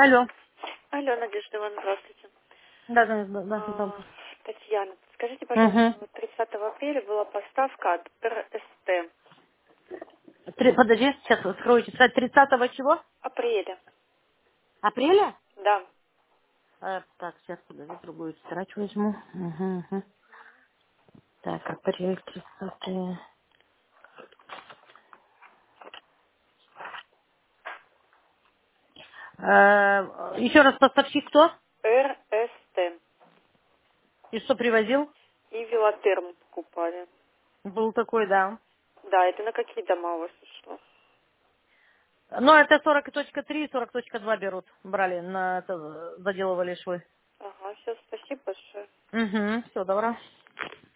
Алло. Алло, Надежда Ивановна, здравствуйте. Да. А, Татьяна, скажите, пожалуйста, Угу. вот 30 апреля была поставка от РСТ. Подожди, сейчас откройте. 30 чего? Апреля. Апреля? Да. Так, сейчас, подожди, другую тетрадь возьму. Угу. Так, апрель 30. Еще раз поставщик кто? РСТ. И что привозил? И велотерм покупали. Был такой, да. Да, это на какие дома у вас ушло? Ну, это 40.3 и 40.2 берут. Брали, заделывали швы. Ага, все, спасибо большое. Угу, все, добро.